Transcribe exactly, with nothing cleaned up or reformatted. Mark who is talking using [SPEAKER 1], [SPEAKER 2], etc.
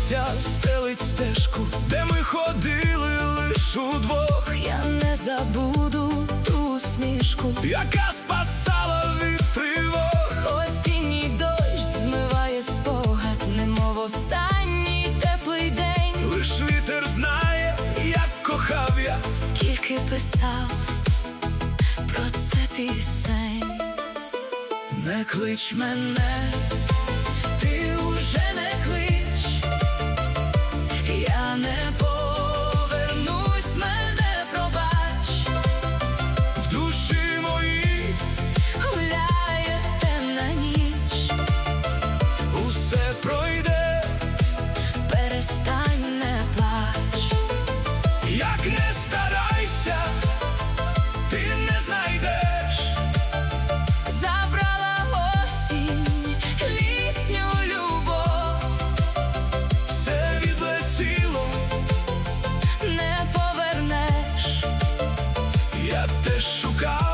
[SPEAKER 1] листя стелить стежку, де ми ходили лиш удвох.
[SPEAKER 2] Я не забуду ту усмішку,
[SPEAKER 1] яка спасала від тривог.
[SPEAKER 2] Осінній дощ змиває спогад, немов останній теплий день.
[SPEAKER 1] Лиш вітер знає, як кохав я,
[SPEAKER 2] скільки писав про це пісень.
[SPEAKER 1] Не клич мене, ти уже не клич, я не повернусь, мене пробач. В душі моїй
[SPEAKER 2] гуляє темна ніч,
[SPEAKER 1] усе пройде,
[SPEAKER 2] перестань, не плач.
[SPEAKER 1] як не старайся, ти не знайдеш.
[SPEAKER 2] Забрала осінь літню любов,
[SPEAKER 1] Все відлетіло,
[SPEAKER 2] не повернеш.
[SPEAKER 1] я теж шукав